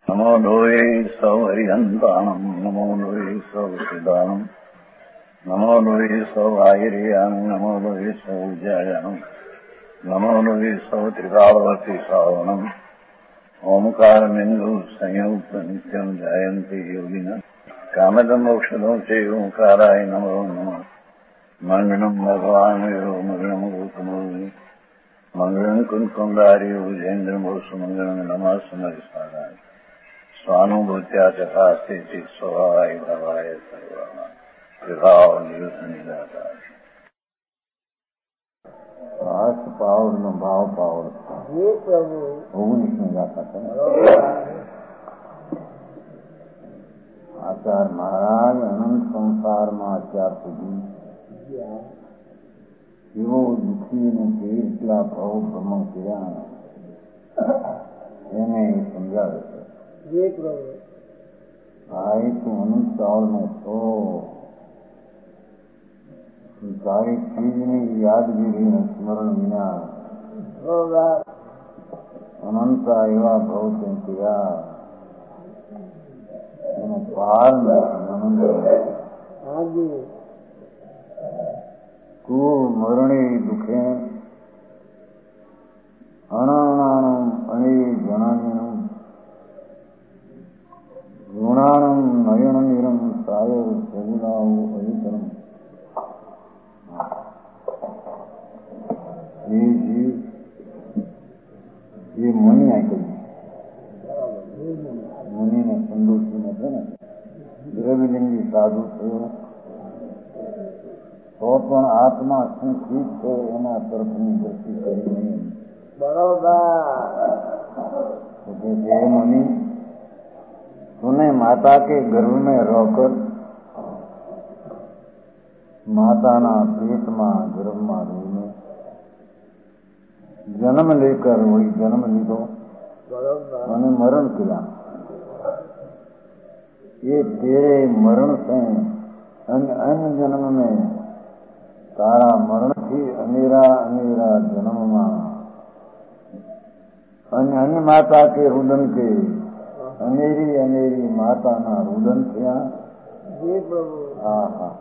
नमो लोये सौहरिहन्ताणम् नमो लोये सौहृदानम् नमो लोये सौभागिर्यानम् नमो लोये सौज्यायानम् नमो लोये सौत्रिकालवती सावनम् ओंकारमिन्दु संयुक्त नित्यम् जायन्ति योगिनः कामदम् मोक्षदम् च ओंकाराय नमो नमः मङ्गलम् भगवान् यो मङ्गलम् गौतमोऽग्नि मङ्गलम् कुन्कुण्डार्यो विजेन्द्रमोसुमङ्गलम् नमः समरिसाराय स्वानुभूत्या चकास्ते स्वभावाय भवाय सर्वाः विभावनिदाता आस पावड़ नो भाव पावड़ ये प्रभु ओगनीसमी गाथा था आचार्य महाराज अनंत संसार में અત્યાર સુધી એવો દુઃખી ને કેટલા ભાવ ભ્રમણ કર્યા એને સમજાવે છે. ये प्रभु भाई तू अनंत काल में तो सारी चीज में यादगिरी में स्मरण विना अनंत एवं बहुत किया पार में तू मरणे दुखे अनाणानम अने जनानिनम गुणानम नयननिरम सायर सलिलाओ अधिकरम ये जीव ये मुनि आ गई मुनि ने संतोषी ने थे ना द्रव्यलिंगी साधु थे तो पण आत्मा શું ઠીક છે એના તરફની દ્રષ્ટિ કરી નહીં બરોબર हे मुनि तूने माता के गर्भ में रहकर माता ना पेट में गर्भ में रहीने जन्म लेकर वही जन्म लीधो અને મરણ किया. ये तेरे मरण से अन्य जन्म में तारा मरण थी अनेरा अनेरा जन्म में अन्य माता के रुदन के अनेरी अनेरी माता ना रुदन थिया. हाँ हाँ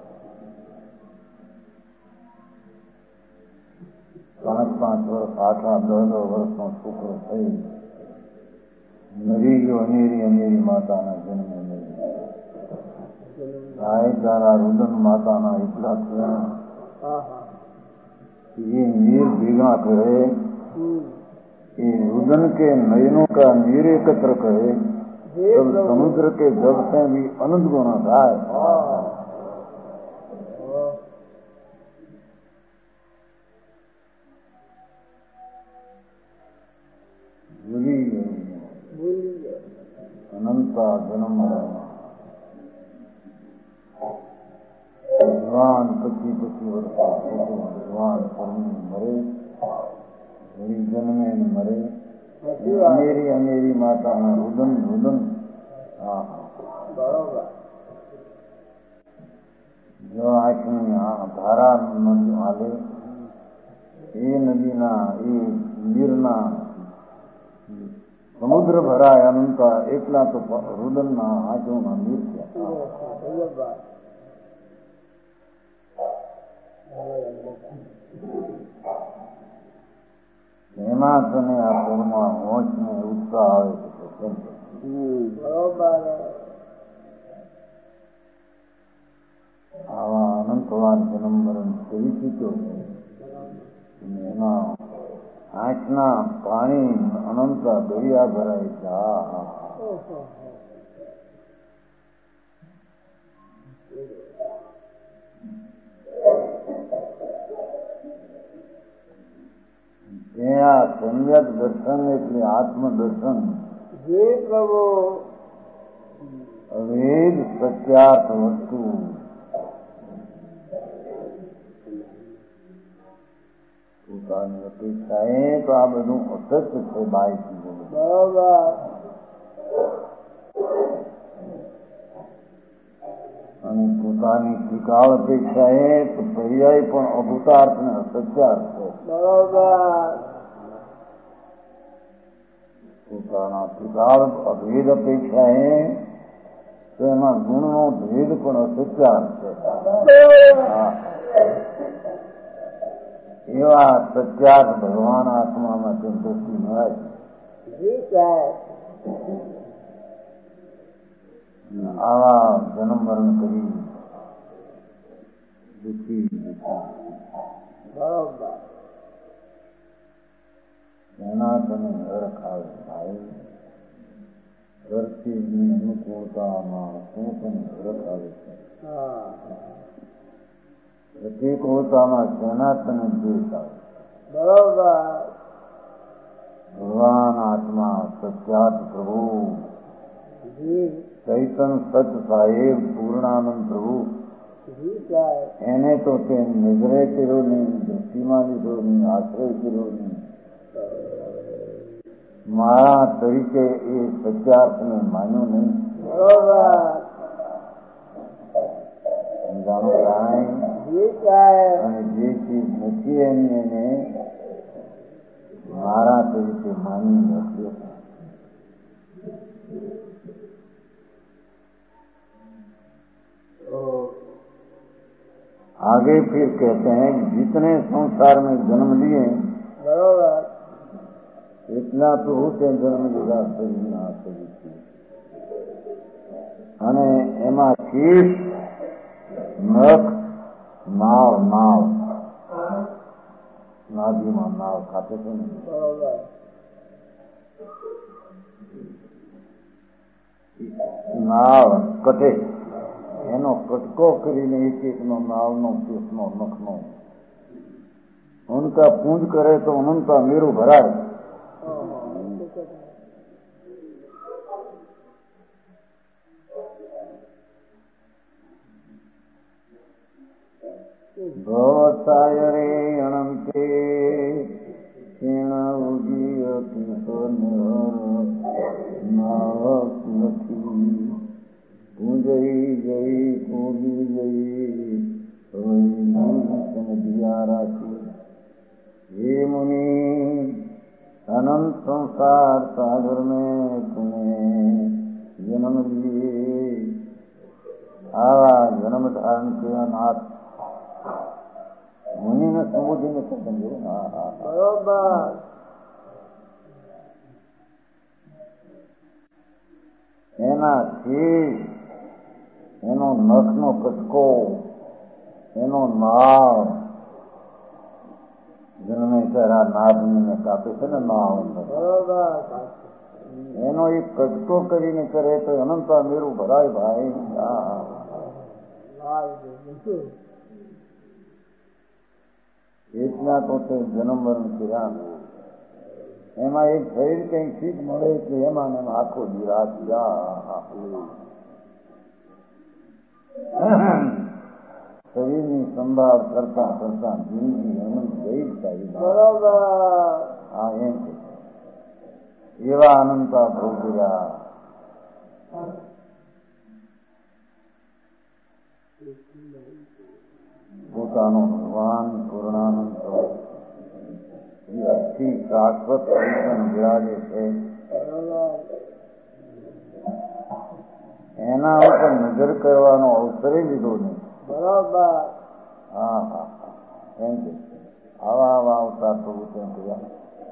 5-5 વર્ષ 8-10 વર્ષનો છોકરો થઈ મરી ગયો અનેરી અનેરી માતાના જન્મ ગાય તારા રુદન માતાના એકલા થયા. ये नीर भीगा करे ये रुदन के नयनों का नीर एकत्र करे तब समुद्र के जल से भी अनंत गुना गाय. अनंता जन्म भगवान 25-25 वर्ष भगवान परमी मरे मेरी जन्मे मरे अनेरी अनेरी माता ना रुदन रुदन. हाँ जो आँखनी धारा आले ये नदी ना ये नीर ना समुद्र भराय अनंत एकला तो रुदन ना आँखों ना नीर किया. हेमात ने आ पूर्णा होश में उत्साह आवे तो बरोबर आवा अनंतवान जन्म मरण કરી ચૂક્યો એના આંખના પાણી અનંત દરિયા ભરાય છે. ત્યાં સમ્યક દર્શન એટલે આત્મદર્શન. જે પ્રભુ અવેદ સત્યાર્થ વસ્તુ પોતાની અપેક્ષાએ તો આ બધું અસત્ય છે બાયથી બરોબર. અને પોતાની ટીકાળ અપેક્ષાએ તો પર્યાય પણ અભૂતાર્થ ને અસત્યાર્થ છે બરોબર. પોતાના ત્રિકાળ અભેદ અપેક્ષા તો એમાં ગુણનો ભેદ પણ અસત્યાર છે. એવા સત્યાર્થ ભગવાન આત્મામાં સંતોષી મળે. આવા જન્મ મરણ કરી દુઃખી એના તમે નરક આવે ભાઈ. ધરતીની અનુકૂળતામાં શું પણ નરક આવે છે. પ્રતિકૂળતામાં સનાતન દ્વેષ આવે. બરોબર. ભગવાન આત્મા સત્યાર્થ પ્રભુ ચૈતન સત સાહેબ પૂર્ણાનંદ પ્રભુ એને તો તે નજરે કર્યો નહીં, દ્રષ્ટિમાં લીધો નહીં, આશ્રય કર્યો નહીં. મારા તરીકે એ સત્યાર્થને માન્યો નહીં. અને જે ચીજ નથી એની એને મારા તરીકે માની નથી. आगे फिर कहते हैं कि जितने संसार में जन्म लिए बराबर इतना तो होते जन्म લીધા શરીરના શરીરથી. અને એમાં શીશ નખ નાવ નાવ નાદીમાં નાવ ખાતે છે ને નાવ કટે એનો કટકો કરીને એક એકનો નાવનો કેસનો નખનો ઉનકા પૂંજ કરે તો અનંતા મેરું ભરાય. ભવસાય રે અનંતે ક્ષીણ ઉગી નથી પૂંજઈ ગઈ પૂજી ગઈ સમજ્યા રાખી. હે મુનિ અનંત સંસાર સાગર में तुम्हें जन्म लिए. આવા જન્મ ધારણ કર્યા નાથ મુનિને સંબોધીને સમજો. બરોબર. એનાથી એનો નખનો કટકો એનો નાવ જન્મે ત્યારે નાદને કાપે છે ને નાવ એનો એક કટકો કરીને કરે તો અનંતા મેરું ભરાય ભાઈ. એટલા તો તે જન્મ મરણ કર્યા. એમાં એક શરીર કઈ ઠીક મળે છે એમાં આખો નિરાશ શરીરની સંભાળ કરતા કરતા જિંદગી અનંત ગઈ થાય. બરોબર. હા એમ છે. એવા અનંતા ભોગવ્યા. પોતાનો ભગવાન પૂર્ણાનંદ અતિ શાશ્વત પરિચન બિરાજે છે. એના ઉપર નજર કરવાનો અવસર લીધો નહીં. બરાબર. હા હા હા એમ છે. આવા આવા અવતાર પ્રભુ તેમ કર્યા.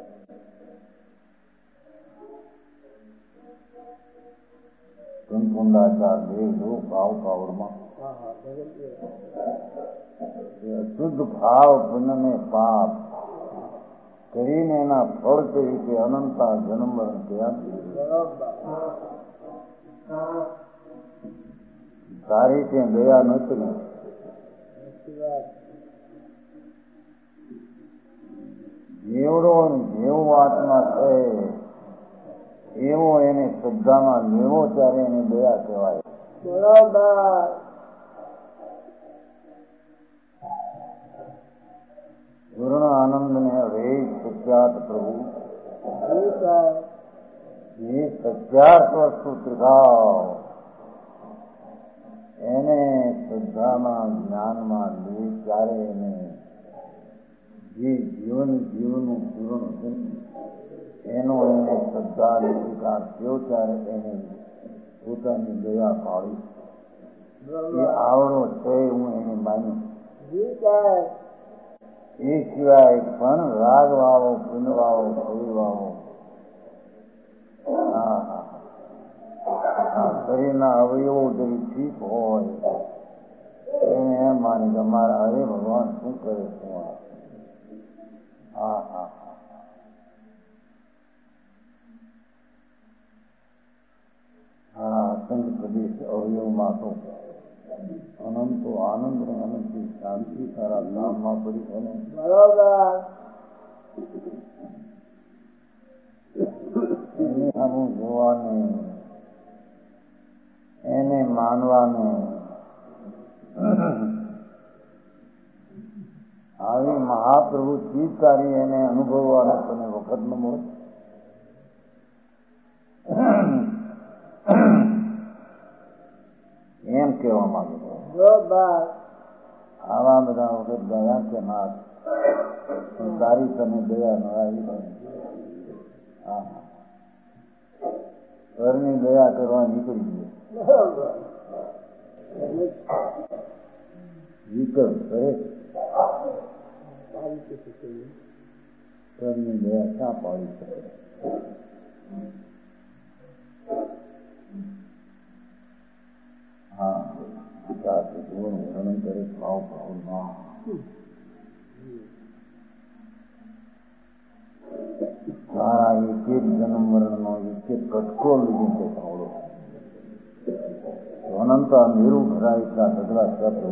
કુંડાચાર દેવ જો ભાવ પાવરમાં શુદ્ધ ભાવ પુણ્યને પાપ કરીને એના ફળ તરીકે અનંતા જન્મ મરણ થયા. તારી ત્યાં દયા નથી. જેવડો જેવો આત્મા છે એવો એને શ્રદ્ધામાં લેવો ત્યારે એને દયા કહેવાય. બરાબર. પૂર્ણ આનંદ ને રે સત્યાર્થ પ્રભુ એ સત્યાર્થ વસ્તુ ત્રિભાવ એને શ્રદ્ધામાં જ્ઞાનમાં લે ત્યારે એને જે જીવનું પૂર્ણ છે એનો એને ઉદ્ધાર સ્વીકાર થયો ત્યારે એને પોતાની દયા પાડી. એ આવડો છે હું એને માનું. એ સિવાય પણ રાગ વાળો, પુન વાળો, ભય વાળો, શરીરના અવયવો જેવી ઠીક હોય એને એમ માની કે મારા હરે ભગવાન શું કરે છે. અસંગ પ્રદેશ અવયવમાં તો અનંતો આનંદ ને અનંતની શાંતિ તારા નામમાં પડી છે ને. બરોબર. એને આનું જોવાનું, એને માનવાનું, આવી મહાપ્રભુ ચીજ તારી એને અનુભવવાનો તને વખત ન મળે. એમ કેવા માંગે આવા બધા વખત ગયા કે નાથ તારી તને દયા ન આવી. ઘરની દયા કરવા નીકળી ગયો વિકલ્પ કરે. ઘરની દયા શા પાડી શકે? વર્ણન કરે ભાવ ભાવના તારા એક એક જન્મ મરણનો એક એક કટકો લીધી છે ભાવડો. અનંત મેરું ભરાય એટલા ઢગલા શબ્દ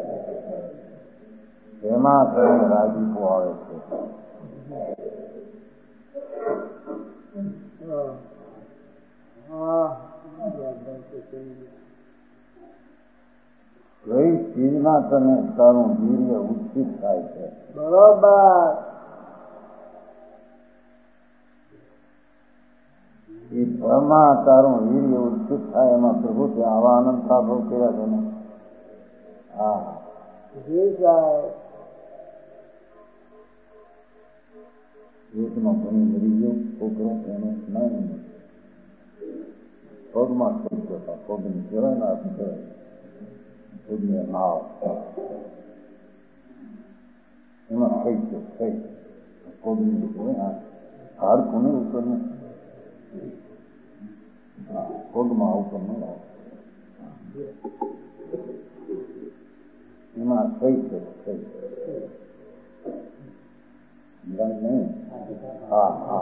એમાં કરીને રાજીપો આવે છે. કઈ ચીજમાં તને તારું વીર્ય ઉત્સિત થાય છે? બરોબર. એ ફળમાં તારું વીર્ય ઉત્સિત થાય એમાં પ્રભુ આવા આનંદ સાભવ કર્યા છે ને. એકમાં ઘણી મરી ગયો છોકરો એનો નહીં પગમાં થઈ ગયો. પગની કહેવાય ને આપણે કહેવાય પગને નાવ એમાં થઈ ગયો. થઈ પગની કહેવાય હાડકું નહીં ઉપર ને પગમાં ઉપર નહીં આવે એમાં થઈ છે. થઈ નહીં. હા હા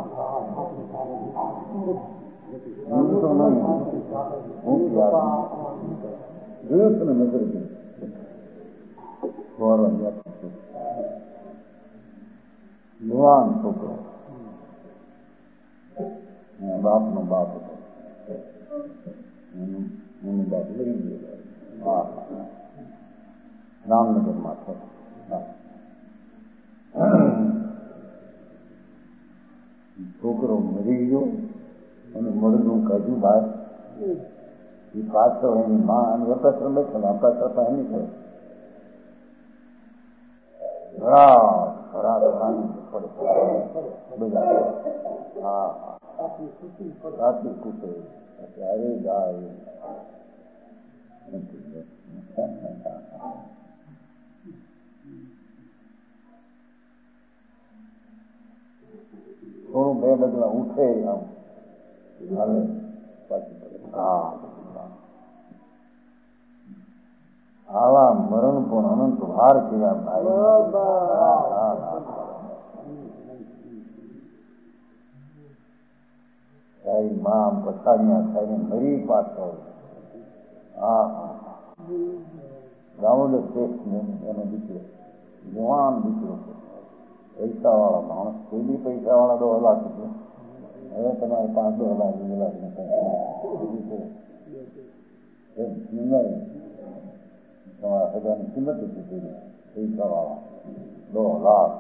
એવું તો નહીં. હું જોયું તને નજર યુવાન છોકરો બાપ નો બાપ હતો. એનું બાપ લઈ ગયો. હા રામનગરમાં છે. છોકરો મરી ગયો અને મળનું કાઢ્યું બહાર. એ પાછળ એની માં અને વપરાશ બેઠે આપણા કરતા એની છે. હા સાચી કૂટે ત્યારે જાય. થોડું બે ડગલા ઉઠે આમ હાલે પાછી. હા આવા મરણ પણ અનંત ભાર કર્યા ભાઈ. માં પછાડ્યા થઈને મરી પાછળ. હા હા દામોદર શ્રેષ્ઠ એનો દીકરો જવાન દીકરો છે. પૈસા વાળા માણસ. કોઈ બી પૈસા વાળા 2 લાખ રૂપિયા. હવે તમારે 5-10 લાખ 2 લાખ તમારા સગાની કિંમત હતી. પૈસા વાળા 2 લાખ.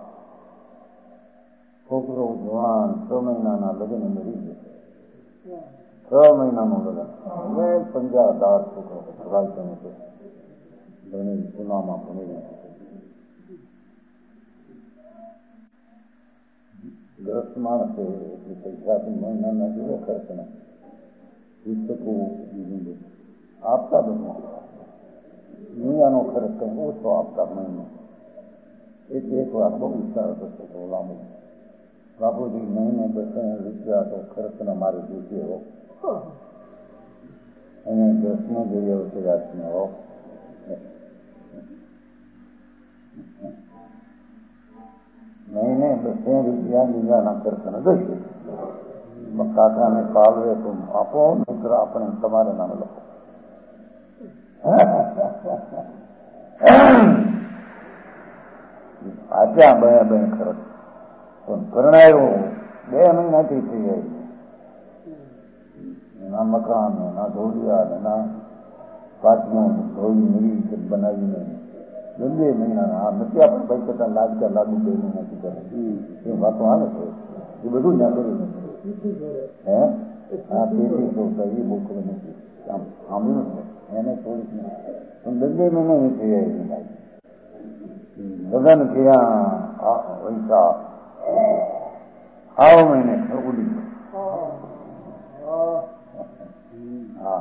છોકરો જવાન 6 મહિનાના લગ્ન મરી ગયો. 6 મહિનાનું લગ્ન. હવે 50,000 છોકરો રાયતનો છે. ભણી પુનામાં ભણી ગ્રસ્ત માણસ એટલે પૈસાથી મહિનાના જેવો ખર્ચ ના પુસ્તકો આપતા બધું દુનિયાનો ખર્ચ કંઈ ઓછો આપતા મહિનો એટલે એક વાર બહુ સારો થતો લાંબો બાપુજી મહિને 200 રૂપિયા તો ખર્ચના મારે જોઈશે હો અને 10 જોઈએ તો રાતને હો મહિને 200 રૂપિયા બીજાના ખર્ચના જોઈશે કાકાને પાલવે તો આપો મિત્ર આપણે તમારે નામે લખો આચ્યા બે ખર્ચ પણ પરણાયો 2 મહિનાથી થઈ જાય એના મકાન એના ઢોલિયા એના પાટનું ઢોલી મિલી બનાવીને 2 મહિનાના આ નથી આપણે પૈસા કરતા લાગ્યા લાગુ 2 મહિનાથી કરે એ વાતો આવે છે એ બધું ના કર્યું હે હા તેથી તો એ બહુ ખબર નથી આમ સાંભળ્યું છે એને થોડીક પણ 2 મહિના થઈ જાય લગ્ન કર્યા પૈસા આવો મહિને ઉડી હા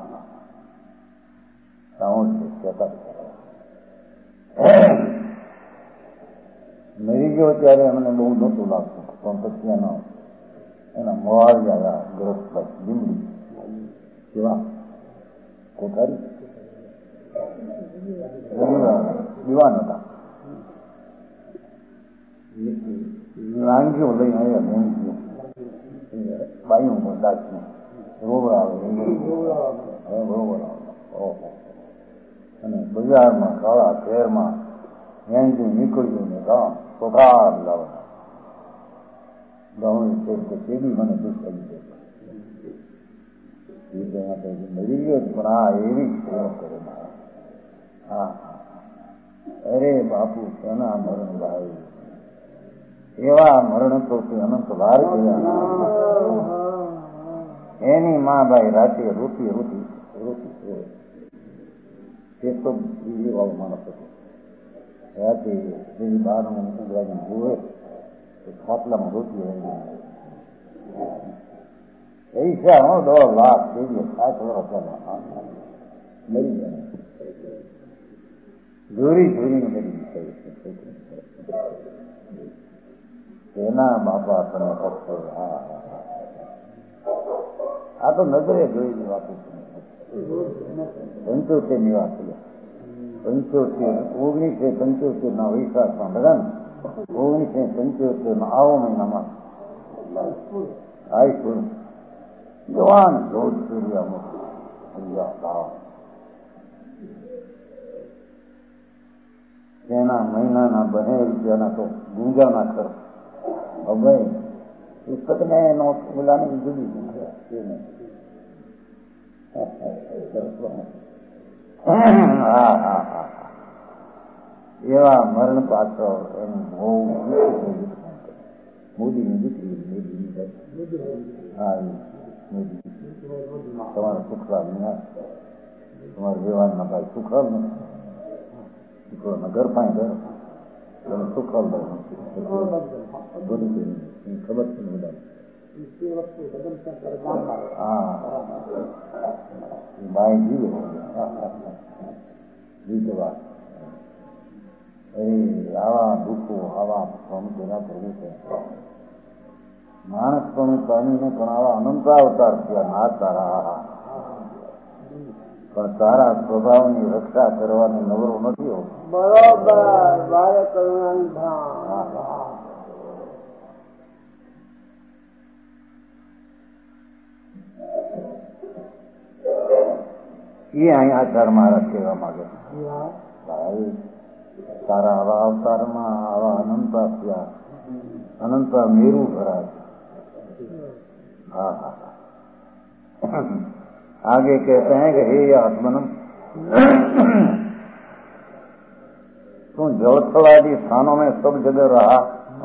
મરી ગયો ત્યારે અમને બહુ નહોતું લાગતું પણ પછી એના મોવાળ આવ્યા ગ્રસ્ત લીમડી કેવા કોઠારી દીવાન હતા વાંગીઓ લઈને આવ્યા ભેંગીઓ બાયું દાખી રોબર આવે બરોબર આવે અને બજારમાં કાળા શહેરમાં વેંચું નીકળ્યું ને કોઠાર લાવવા ગાઉની છે કે તે બી મને દુઃખ કરી દે મરી ગયો પણ આ એવી સેવા કરે હા અરે બાપુ તેના મરણ ભાઈ એવા મરણ તો તે અનંત વાર ગયા એની માં ભાઈ રાતે રોટી તે તો બીજી વાળો માણસ હતો રાતે જેની બહારનું ઉગરાજી જુએ તો ખાટલામાં રોટી આવી પૈસા 10 લાખ થઈ ગયા 7 વર્ષ મરી ગયા ધોરી મરી એના બાપા તને ફક્ત આ તો નજરે જોઈ વાત 75 ની વાત 1975 ના વૈશાખ સાંભળ્યા ને 1975 ના આવો મહિનામાં આવીશું જવાન જોત સૂર્યા તેના મહિનાના 2 રૂપિયાના તો ગુંજાના ખર્ચ હવે પુસ્તકને એનો બોલાની જુદી એવા મરણ પાછળ એનું બહુ મોદીની દીકરી હા મોદી તમારા સુખલાલ તમારા વ્યવહારના ભાઈ સુખલાલ ને ઘર પાસે ઘર સુખલાલ ભાઈ ખબર છે ને હા ભાઈ જીવે વિધવા આવા દુઃખો આવા તેના કરવું છે માણસ પણ પાણીને પણ આવા અનંત અવતાર થયા ના તારા પણ તારા સ્વભાવની રક્ષા કરવાની નવરો નથી હોતો બરોબર એ અહીં આચાર મહારાજ કહેવા માંગે ભાઈ તારા આવા અવતારમાં આવા અનંતા થયા અનંતા મેરુ ભરાય હા आगे कहते हैं कि हे आत्मनम तुम जलथलादि स्थानों में सब जगह रहा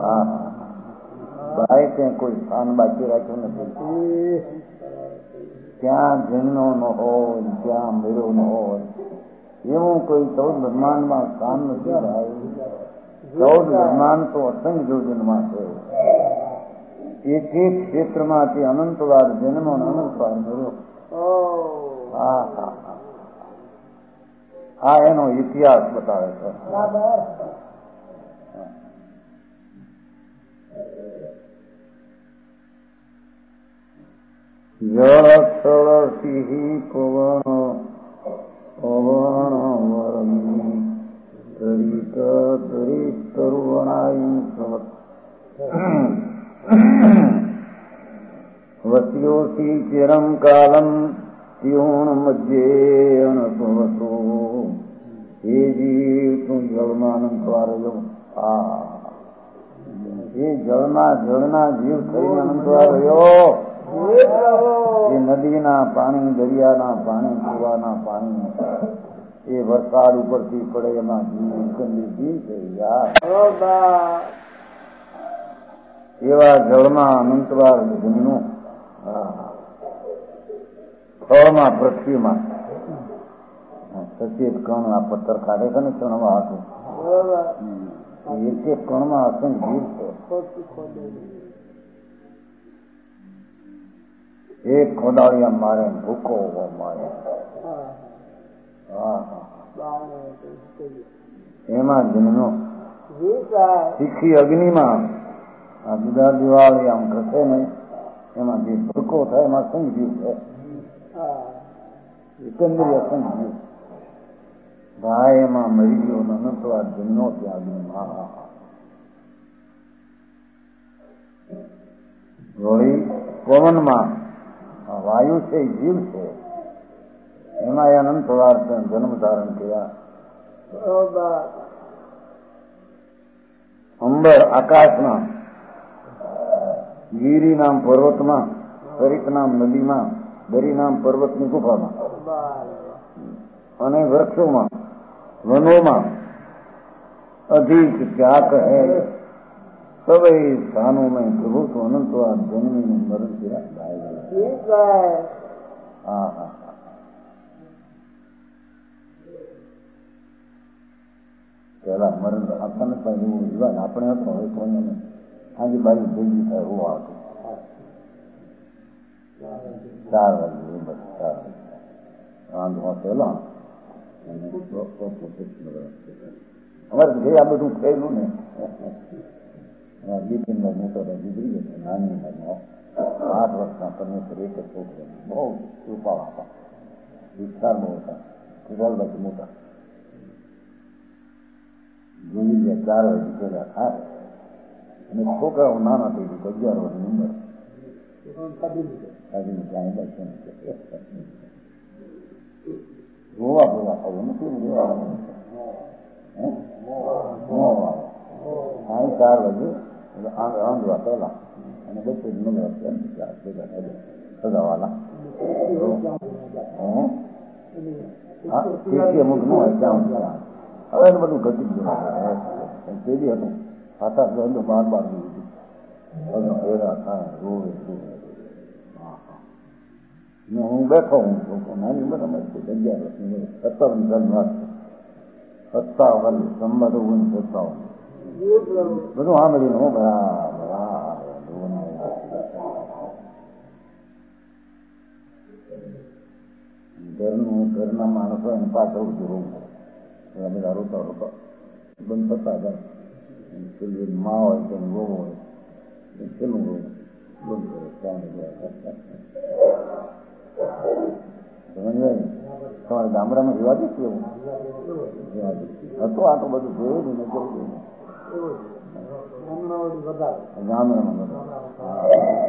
भाई ते कोई स्थान बाकी राख्यो નથી ત્યાં જન્મનો ન હોય ત્યાં મેળો ન હોય એવું કોઈ 14 બ્રહ્માંડમાં સ્થાન નથી ભાઈ 14 બ્રહ્માંડ તો અસંખ્ય યોજનમાં છે એક એક ક્ષેત્રમાંથી અનંતવાર જન્મ અનંતવાર મળ્યો. હા હા હા, આ એનો ઇતિહાસ બતાવે છે. જળ સ્થળ સિંહ પવન પવન વરમી તરિત તરિત તરુવણાઈ વસ્યોસી ચિરમ કાલમ ત્યોણ મધ્યે અનપવતો. એ જીવ તું જળમાં અનંતવાર રહ્યો. એ જળના જીવ થઈને અનંતવાર રહ્યો. એ નદીના પાણી, દરિયાના પાણી, કુવાના પાણી, એ વરસાદ ઉપરથી પડે એમાં જીવ છે યાર. એવા જળમાં અનંતવાર જન્મ્યું. સ્થળમાં, પૃથ્વીમાં સચેત કણ આ પથ્થર કાઢે છે ને કણમાં હતું. એક એક કણમાં અસંખ્ય જીવ છે. એક ખોદાળિયા મારે, ભૂકો મારે. એમાં જન્મ્યો. શીખી અગ્નિમાં આ જુદા દિવાળી આમ ઘસે ને એમાં જે ભૂકો થાય એમાં અસંખ્ય જીવ છે. એકંદરી અસંખ્ય જીવ. ભાઈ એમાં મરી ગયો. અનંતવાર જન્મ્યો ત્યાં અગ્નિમાં. વળી પવનમાં વાયુ છે, જીવ છે, એમાં અનંતવાર જન્મ ધારણ કર્યા. અંબર આકાશમાં, ગીરી નામ પર્વતમાં, સરિત નામ નદીમાં, દરી નામ પર્વતની ગુફામાં, અને વૃક્ષોમાં, વનોમાં, અધિક क्या कहे सभी स्थानों में प्रभु तो अनंतवार जन्मी ने मरण किया. हाँ हाँ, પેલા મરણ આપણને પણ એવું જીવન આપણે હતો. હવે કોઈને આજે બાજુ ભેગી થાય એવું હતું. 4 વાગે બસ 4 વાગે રાંધવા પેલા અમારે જે આ બધું થયેલું ને બિપિનભાઈ મોટો ગુજરી ગયો. નાની 8 વર્ષના પરમેશ્વર એક જ છોકરો, બહુ કૃપા હતા, વિસ્તાર બહુ હતા, કુરાલભાઈ મોટા જોઈ ગયા. 4 વાગે પેલા થાય અને છોકરાઓ નાના થઈ ગયું. 11 વર્ષની ઉંમર રોવા બોવા થયું નથી. રોવા 4 વાગે રાંધવા પહેલા અને બપોર સગાવાલા અમુક ન હોય ત્યાં હવે બધું ઘટી ગયું. તેજી હતું 7-8 12 ભેગા થાય રોવે. હું બેઠો હું નાની બરાબર છે. 11 વર્ષની 57 વાત 57 સંમત 57 બધું સાંભળીને હું બરાબર ઘરના માણસો એને પાછળ ઉઠી રોવું પડે. બધા રોતા રોતા બંધ થતા જાય. મા હોય કે વહુ હોય પેલું રોવું બંધ કરે. તમારે ગામડામાં રિવાજ છે એવું હતું? આ તો બધું જોયેલું ને જોયું ગામડામાં બધા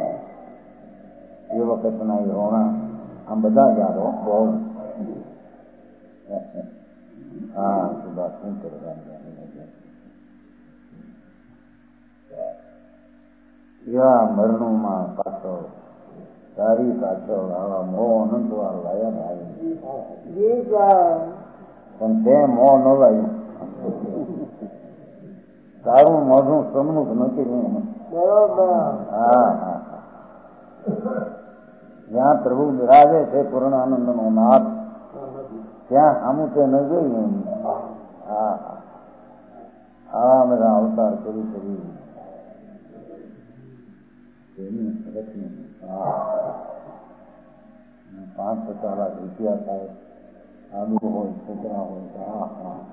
એ વખતના રોણા આમ બધા યાદો બહુ. હા સુભાષ શું કરે મરણોમાં પાછળ તારી પાછળ આવા મોહ અનંતવાર લાયા ભાઈ. પણ તે મોહ ન લાવ્યું. તારું મોઢું સન્મુખ નથી રહ્યું. હા હા, જ્યાં પ્રભુ બિરાજે છે પૂર્ણાનંદ નો નાથ, ત્યાં આમું તે ન જોયું. હા આવા બધા અવતાર કરી 5-50 લાખ રૂપિયા થાય, આદુ હોય, છોકરા હોય,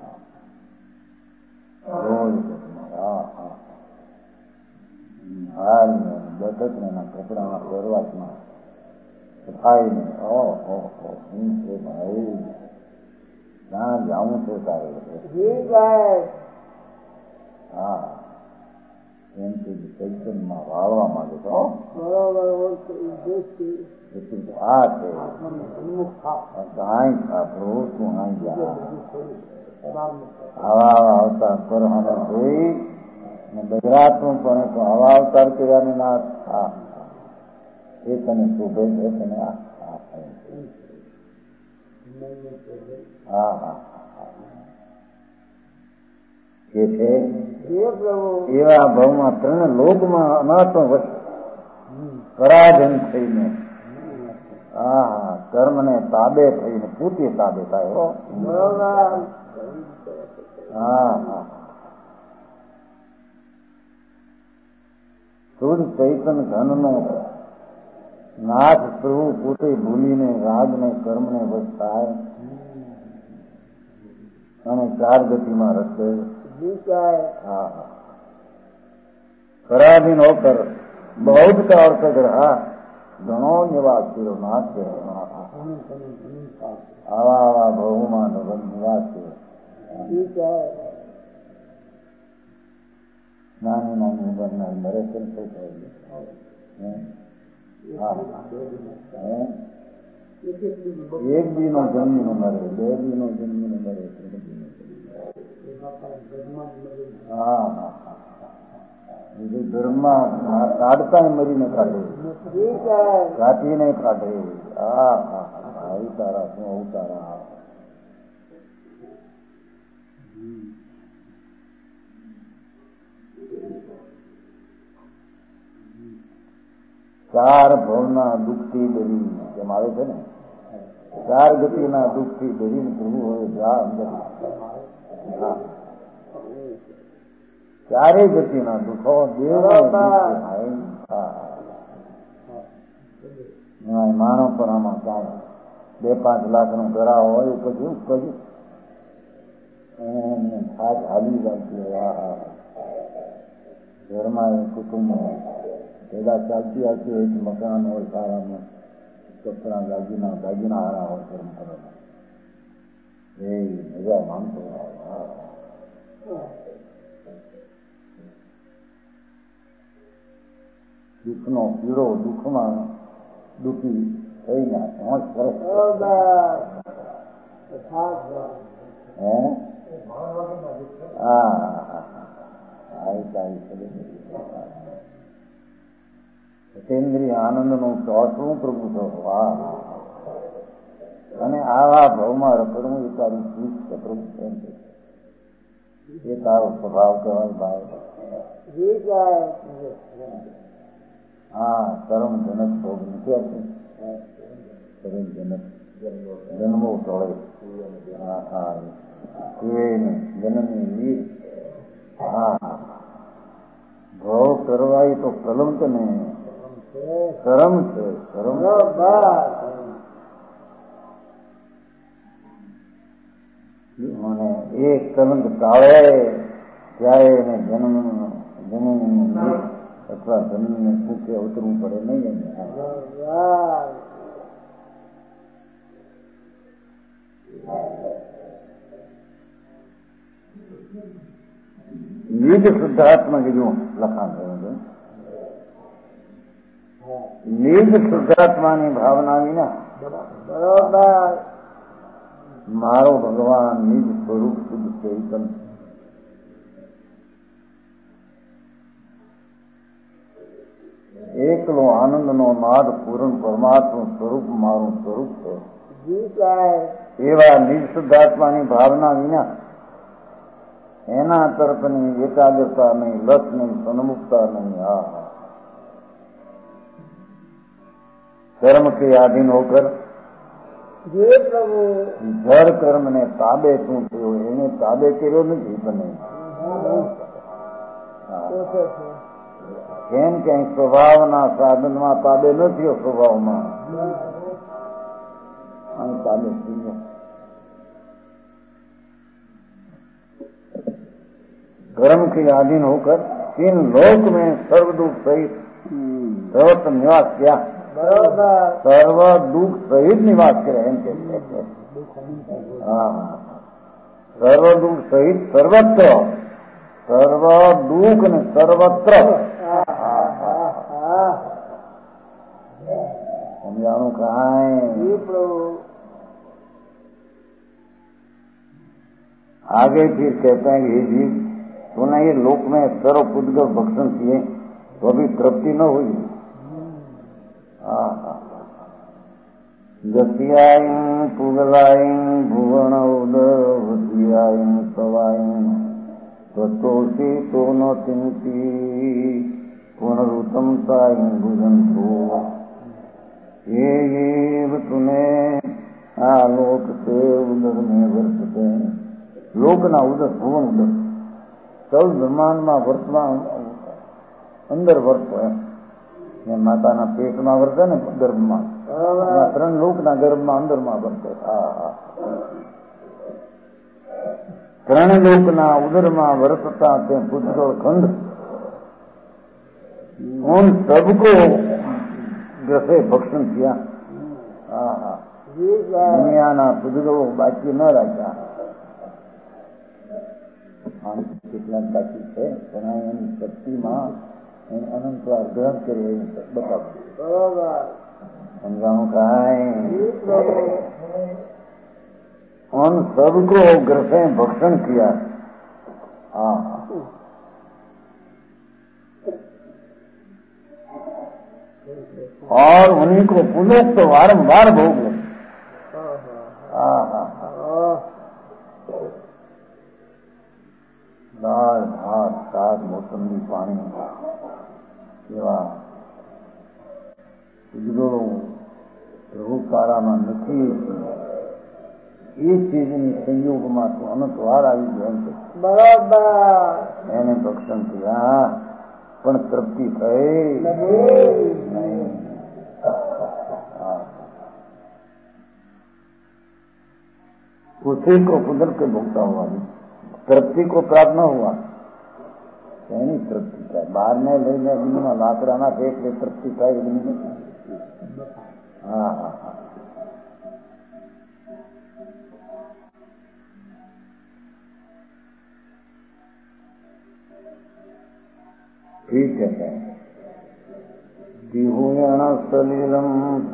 હાલ ને બચત ને એના કપડાના શરૂઆતમાં સફાઈ ને શું છે ભાઈ, ત્યાં જવું છે તારે? હા, એમ કે ચૈતન્યમાં વાળવા માંગે તો આ છે તું આઈ જા આવા અવતાર કરવાને જોઈ ગુજરાતનું પણ આવા અવતાર કર્યાને ના એ તને શોભે છે તને કે છે એવા ભાવમાં 3 લોકમાં અનાથો પરાધીન થઈને કર્મને તાબે થઈને પૂતે તાબે થાય. શુદ્ધ ચૈતન ધનનો નાથ પ્રભુ પોતે ભૂલીને રાગને કર્મને વશ થાય અને 4 ગતિમાં રસ્તે પરાધીન હોકર બહુત का अर्थ ग्रहा ઘણો નિવાસ કર્યો નાથ છે. આવા બહુમાં નિવાસ છે. નાની ઉંમરના મરે છે એક દી નો જન્મીને મરે, 2 દી નો જન્મીને મરે. ધર્મમાં કાઢતા મરીને કાઢે, કાઢીને કાઢે. આવી તારા શું અવતારા. ચાર ભવના દુઃખથી ડરી જેમ આવે છે ને, 4 ગતિના દુઃખથી ડરીને પ્રભુ હવે જા અંદર. ચારે ગતિના દુઃખો માણો પર આમાં કાંઈ 2-5 લાખનો ઘરા હોય કજું એમને થાક હાલી જાય. ઘરમાં કુટુંબ પેલા ચાલતી આવતી હોય તો મકાન હોય, સારામાં કપડા ગાજીના હારા હોય કર્મ કરવા એ મજા માનતો. દુઃખનો પીડો દુઃખમાં દુઃખી થઈને પહોંચ કરે. સતેન્દ્રિય આનંદનું ચોથું પ્રભુ થયો. અને આવા ભાવમાં રખડવું એ તારી ચીજ છે પ્રભુ. એ તારો સ્વભાવ કહેવાય ભાઈ. કર્મ જનક ભોગ નથી. કર્મ જનક જન્મો ટોળે જન્મની વીર. ભોગ કરવાય તો કલંક ને કર્મ છે. કર્મ મને એ કલંક ટાળે ત્યારે એને જન્મનું અથવા જન્મને સુખે ઉતરવું પડે નહીં. નિજ શુદ્ધાત્મા કીધું લખાણ થયું છે. નિજ શુદ્ધાત્માની ભાવના વિના મારો ભગવાન નિજ સ્વરૂપ શુદ્ધ ચૈતન એકલો આનંદનો નાદ પૂર્ણ પરમાત્મા સ્વરૂપ મારું સ્વરૂપ છે. એવા નિજ શુદ્ધાત્માની ભાવના વિના એના તરફની એકાગ્રતા નહીં, લસ નહીં, સન્મુખતા નહીં. કર્મ કે આધીન હોકર જળ કર્મ ને તાબે શું થયો, એને તાબે કર્યો નથી. બને કેમ ક્યાંય સ્વભાવના સાધનમાં તાબે નથી સ્વભાવમાં ताबे थी कर्म के अधीन होकर 3 लोक में सर्वदुख सहित सर्वत्र निवास किया। सर्व दुख सहित निवास करे सर्व दुख सहित सर्वत्र सर्व दुख ने सर्वत्र समझाणु कहा आगे फिर कहते हैं कि जीव तूने ये लोक में सर्व पुद्गल भक्षण किए तो अभी तृप्ति न हुई। गतियाई पुगलाई भुवन उदवतियाई सवाई तत्वसी तो न चिंती पुनरुतम साई भुजन तो ये तूने आलोक से उदर में वर्तते लोकना उदर भुवन उदर सब ब्रह्मांड में वर्तमान अंदर वर्त है माता पेट में वर्ते ने गर्भ में 3 लोकना गर्भ में अंदर में वर्ते 3 लोकना उदर में वर्तता ते पुद्गल खंड उन सबको ग्रसे भक्षण किया। दुनिया ना पुद्गलो बाकी न राख्या કેટલાક બાકી છે પણ એની શક્તિમાં અનંતવાર ગ્રહણ કરી બતાવું સમજાણું કાંઈ उन सबको ग्रसे भक्षण किया। और उन्हीं को पुनः तो वारंवार भोग ले। दाल भात शाक मोसंबी पानी એવા ઉજ્જવળો પ્રભુકારામાં નથી એ ચીજની સંયોગમાં તો અનંત વાર આવી ગયો છે બરાબર એને ભક્ષણ થયા પણ તૃપ્તિ થઈ નહીં। उसी को कुदरत के भोगता हुआ तृप्ति को प्राप्त न हुआ नहीं तृप्ति था बाहर में लेने में लाकड़ा फेंक ले तृप्ति था ठीक है दिहुयण सलीलम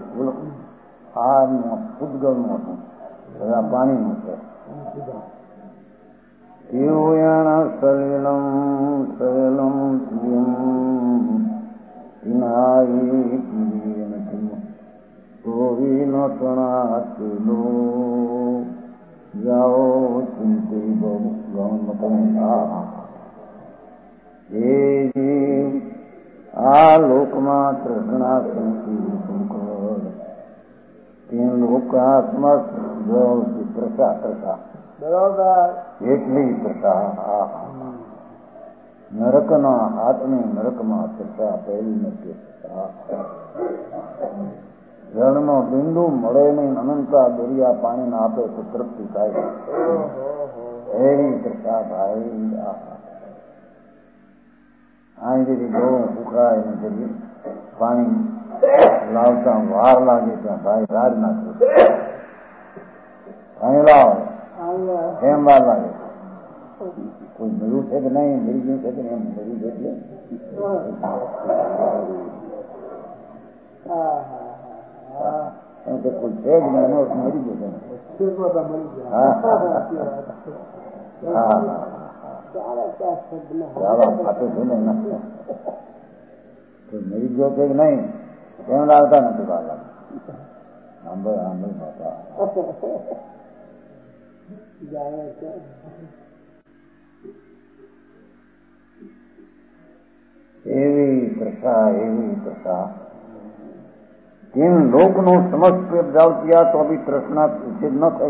उद्गल पानी दिहुयण सलीलम सलीलम तो नो जाओ चिंते आ लोकमा तृष्णा तीन लोकात्मा प्रसा प्रसा बराबर એટલી પ્રસા નરકના હાથની નરકમાં પ્રસા પહેલી નથી જળનો બિંદુ મળે નહીં અનંતા દરિયા પાણીને આપે તો તૃપ્તિ થાય એવી પ્રસા ભાઈ। અહીંથી બહુ ભૂખાય ને જઈએ પાણી લાવતા વાર લાગે ત્યાં ભાઈ રાજ નાખે પાણી લાવો એમ વાર લાગે કોઈ મળ્યું છે કે નહીં મરી ગયું છે કે એમ મરી એટલે કોઈ છે જ નહીં મરી ગયું છે મરી ગયો છે કે નહીં એમ લાવતા નથી વાર લાગે આંબળ આંબળ ખાતા એવી પ્રસા तीन लोक नो समस्त प्रभाव किया तो अभी तृष्णा उचित न थी।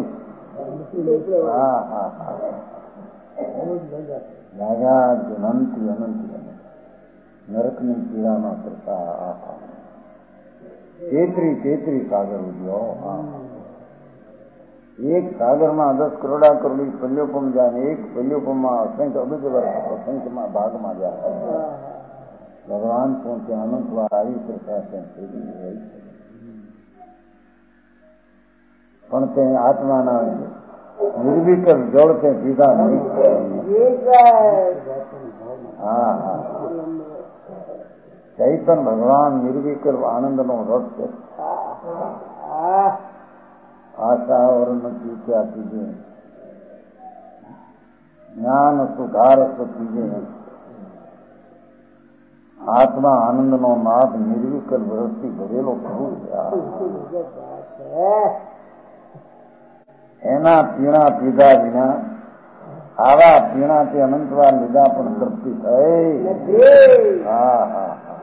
अनंती अनंती નરકની પીડામાં કરતા તેત્રી સાગર ઉદ્યો. એક સાગરમાં 10 કરોડા કરોડી પલ્યોપમ જાય, એક પલ્યોપમમાં અસંખ્ય અબજ વર્ષ અસંખ્યમાં ભાગમાં જાય. ભગવાન શું ત્યાં અનંતવાર આવી કરતા પણ તે આત્માના નિર્વિકલ જળ તે પીધા નહીં. હા હા, ચૈતન ભગવાન નિર્વિકલ આનંદનો રસ છે. આશા और નથી क्या कीजिए, જ્ઞાન સુધાર कीजिए. આત્મા આનંદનો નાદ નિર્વિકલ વરસથી ભરેલો પ્રભુ છે. એના પીણા પીધા વિના આવા પીણાથી અનંતવાર લીધા પણ તૃપ્તિ થઈ. હા હા હા,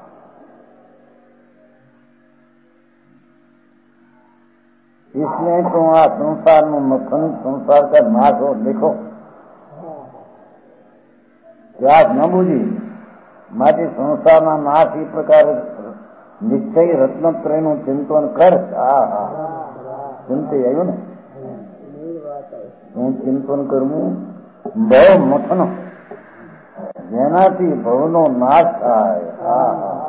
इसलिए तो આ સંસારનું મથન સંસાર का नाश हो. देखो ત્યાગ ન બુજી માટે સંસારના નાશ એ પ્રકારે નિશ્ચય રત્નત્રયનું ચિંતન કર. હા હા, ચિંતે આવ્યું ને, હું ચિંતન કરવું બહુ મથન જેનાથી ભવનો નાશ થાય. હા હા,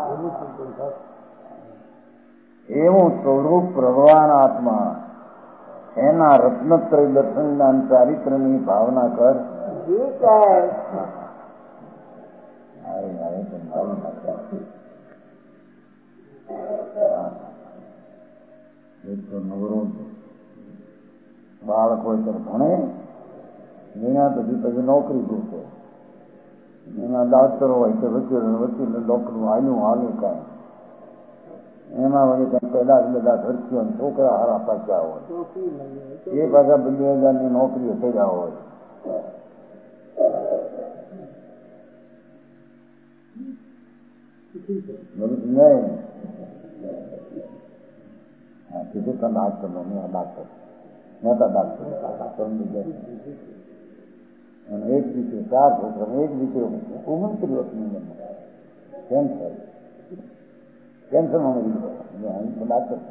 એવું સ્વરૂપ ભગવાન આત્મા એના રત્નત્રય દર્શન ચારિત્રની ભાવના કર. નવરો બાળક હોય ત્યારે ભણે, એના પછી નોકરી જોશે. એના ડાક્ટર હોય કે વકીલ ડોક્ટર હાલ્યું કાંઈ એમાં વળી કઈ પેદા બધા ખર્ચીઓ છોકરા હારા પાક્યા હોય, એ પાછા 2,000ની નોકરીઓ થયા હોય. નહીં કીધું તો ડાક્ટર ડાક્ટર મોટા ડાક્ટર અને એક દીકરી 4 છોકરા, એક દીકરો 29 વર્ષની કેન્સરમાં મરી ગયો. ડાક્ટર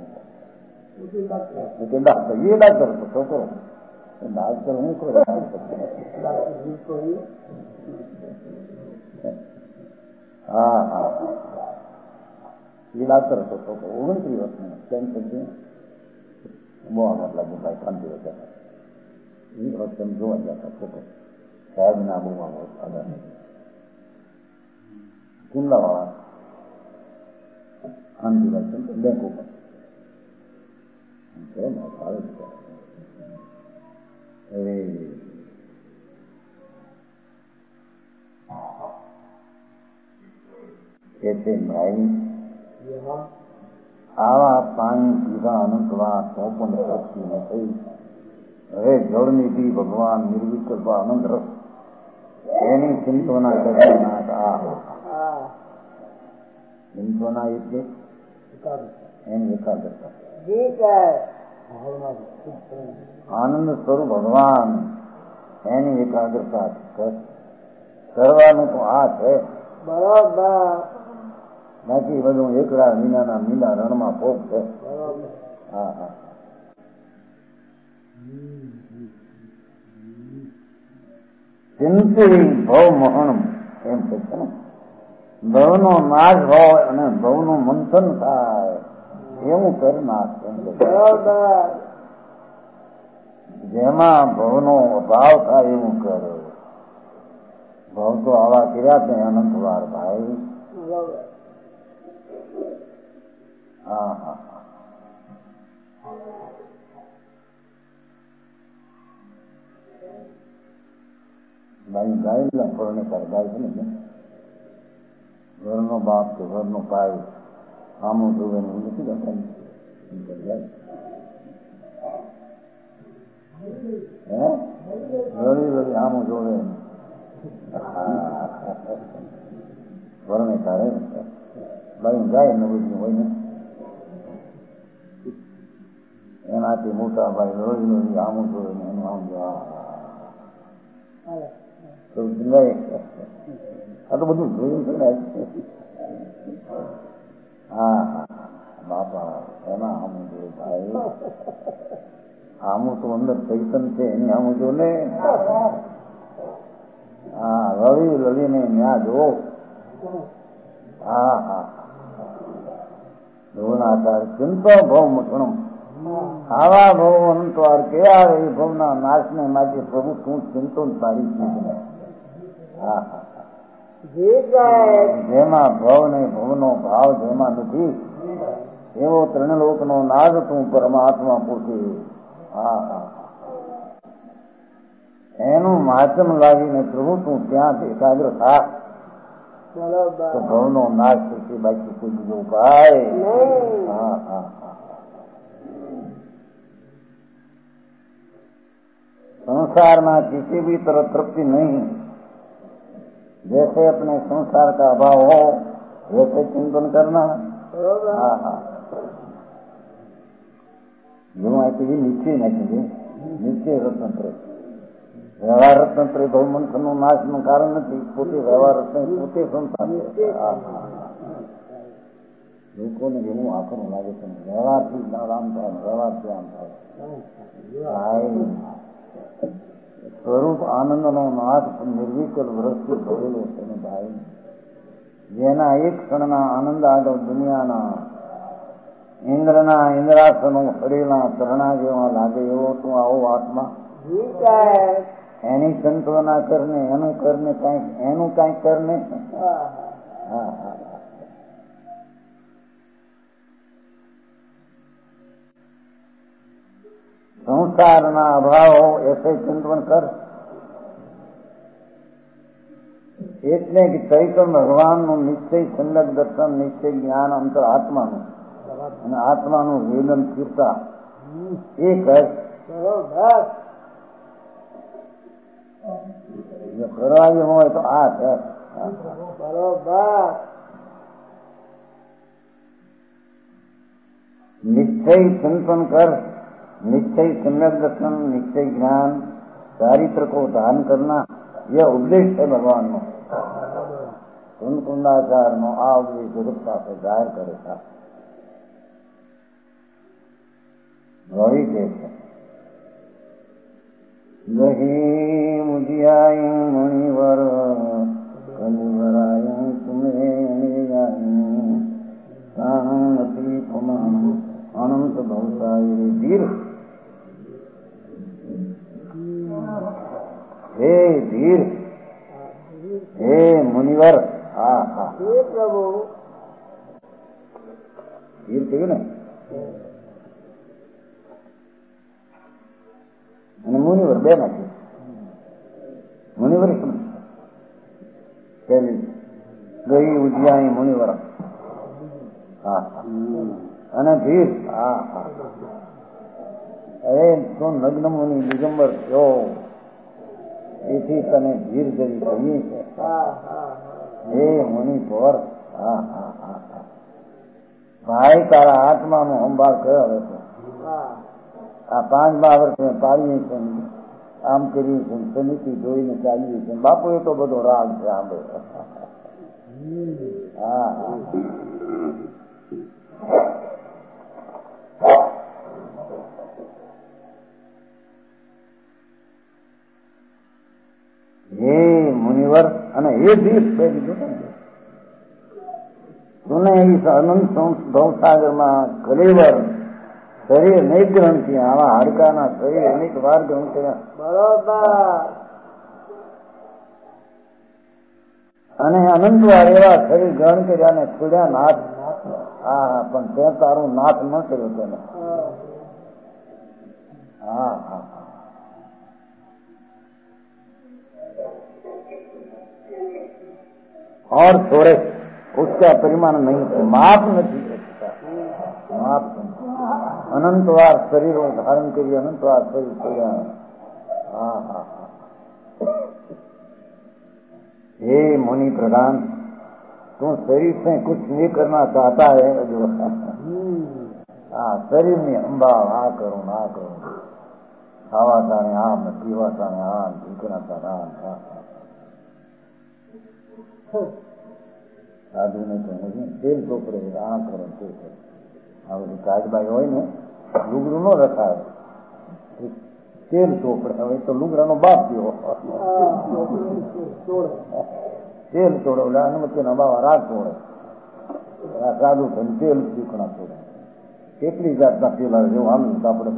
એ ડાક્ટર હતો છોકરો. ડાક્ટર હું કરું? હા હા, એ ડાક્ટર હતો છોકરો 29 વર્ષનો કેન્સર છે. બહુ આનંદ લાગે ભાઈ, શાંતિ હતા. એ વખતે જોવા જતા છોકરો સાહેબ ના બહુ આદર કુંડાવાળા બેંક ઉપર આવા પાણી પીધા અનંતવાર તો પણ શક્તિ ન થઈ. હવે જળની પી ભગવાન નિર્વિકલ્પ આનંદ રસ એની ચિંતોના કરનાર. ચિંતોના એટલે એની એકાગ્રતા. આનંદ સ્વરૂપ ભગવાન એની એકાગ્રતા કરવાનું તો આ છે. બરોબર, બાકી બધું એકલા મીનાના મીના રણમાં પોપ છે. હા હા, ચિંતી ભવ મોહન એમ છે ને, ભવનો નાશ હોય અને ભવનું મંથન થાય એવું કરનાર. જેમાં ભવનો અભાવ થાય એવું કરે. ભવ તો આવા કર્યા છે અનંતવાર ભાઈ. હા હા, ભાઈ ગાય ફળને ગાય છે ને, ઘરનો બાપ કે ઘરનો ભાઈ આમું જોવે ને નથી જતા. ઘણી બધી આમું જોવે વર્ણે કાઢે ભાઈ ગાય ને બધી હોય ને, એનાથી મોટા ભાઈ રોજ આમું જોવે ને એનું આમ આ તો બધું જોયું છે ને. હા બાપા એના આમું જો ભાઈ, આમું તો અંદર ચૈતન છે એની આમું જો ને. હા રવિ લવીને ન્યા જો. હા હા ધોનાકાર ચિંતા ભવ મઠણમ, આવા ભવ અનંતવાર કયા એ ભવના નાશને માટે પ્રભુ તું ચિંતો તારી ચીજ. હા હા જેમાં ભવ ને ભવનો ભાવ જેમાં નથી એવો ત્રણલોક નો નાદ તું પરમાત્મા પોતે. હા હા એનું માધ્યમ લાવીને પ્રભુ તું ત્યાં એકાગ્ર થા તો ભવનો નાશ થશે, બાકી કોઈ બીજો ઉપાય. હા હા संसार में किसी भी तरह तृप्ति नहीं, जैसे अपने संसार का अभाव हो वैसे चिंतन करना. हाँ हाँ जो ऐसे निश्चय नहीं, निश्चय रत्नत्र व्यवहार रत्नत्र बहुमंत्र નું નાશ નું કારણ નથી, પોતે વ્યવહાર રત્ન પોતે સંસાર. લોકોને જેવું આખું લાગે છે વ્યવહારથી આમ થાય, વ્યવહારથી આમ થાય. સ્વરૂપ આનંદનો નાથ નિર્વિકલ વૃક્ષથી ભરેલો છે ને ભાઈ, જેના એક ક્ષણના આનંદ આગળ દુનિયાના ઇન્દ્રના ઇન્દ્રાસનો ફરેલા તરણા જેવા લાગે એવો તું આવો આત્મા. એની સંકલ્પના કરને, એનું કરને કઈક, એનું કઈક કરને. હા હા સંસારના અભાવ એસે ચિંતન કર. એટલે કે ચૈતન્ય ભગવાનનું નિશ્ચય સંલગ્ન દર્શન, નિશ્ચય જ્ઞાન અંતર આત્માનું અને આત્માનું વેદન કીર્તા એ કર. જો કરવા જેવું હોય તો આ છે. નિશ્ચય ચિંતन कर, निश्चय सम्यक दर्शन, निश्चय ज्ञान, चारित्र को धारण करना, यह उपदेश है भगवान नो. कुंडाचार नो आ उपदेश जगत સાથે જાહેર કરે છે. વળી કે છે ગહી મુજિયાય મુનિવર કલિવરાય તુમે નથી તમામ અનંત ભવસાય ધીર. હે ધીર, હે મુનિવર. હા હા પ્રભુ ધીર કહ્યું ને, અને મુનિવર બે નથી. મુનિવર શું પેલી ગઈ ઉજ્યાય મુનિવર. હા અને ધીર. હા હા અરે તું નગ્ન મુનિ દિગંબર થયો એથી તને ધીર જરી કહી છે. હે મુનિ પર. હા હા હા ભાઈ તારા આત્માનું સંભાળ કયો હવે તો. આ 5 બાવર પાડીએ છે, આમ કરીએ છે, સમિતિ જોઈને ચાલીએ છે. બાપુ એ તો બધો રાગ છે આંબે. હા હા હે મુનિવર અને હે ધીર બે દીધું. તુને અનંત ભવસાગરમાં કલેવર શરીર અનેક ગ્રહણ થયા. આવા હાડકાના શરીર અનેક વાર ગ્રહણ કર્યા. બરોબર. અને અનંત વાર એવા શરીર ગ્રહણ કર્યા ને છોડ્યા નાથ. હા પણ તે તારું નાથ ન કર્યો તેને. હા હા और थोड़े उसका परिमाण नहीं है, माप नहीं सकता. माप अनंत વાર શરીરો ધારણ કરી, અનંત વાર શરીર છોડ્યા. હા હા हे मुनि प्रधान, तू शरीर से कुछ नहीं करना चाहता है जो. हाँ शरीर में अंबाव आ करूं ना करूं, खावा ताने आम, पीवा ताने आम, ढूंढना ताने आम. સાધુ ને તો તેલ ચોપડે આ કરે તે કરે. આ બધું કાચબાઈ હોય ને લુગડું ન રખાય, તેલ ચોપડે. હવે તો લુગડાનો બાપ થયો, તેલ ચોડે અનુમતિના બાવા રાગ ચોડે. સાધુ થઈને તેલ શીખણા ચોડે. કેટલી જાતના તેલ આવે જેવું આમ આપણે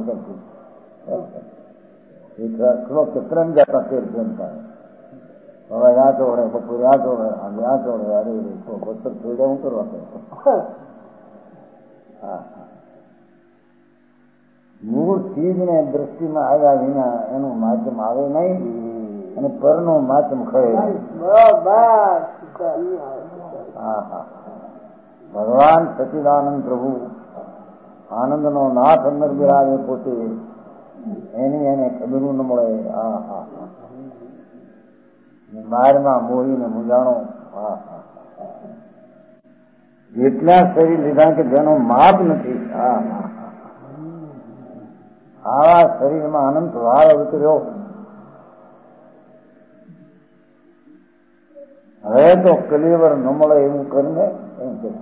બધા 3 જાતના તેલ જમતા. હવે આ ચોડે, બપોરે આ ચોડે, આજે આ ચોડે. અરે બપોર ચોડે હું કરવા હા મૂળ ચીજ ને દ્રષ્ટિમાં આવ્યા વિના એનું માધ્યમ આવે નહીં, અને પરનું માધ્યમ ખરે. હા હા ભગવાન સચિદાનંદ પ્રભુ આનંદનો નાથ અંદર બિરાજે પોતે, એની એને ખબર ન મળે. હા હા બહારમાં મોહીને મૂંઝાણો. હા હા જેટલા શરીર લીધા કે જેનો માપ નથી. હા હા આવા શરીરમાં અનંત વાર ઉતર્યો. હવે તો કલીવર ન મળે એવું કરીને એમ કે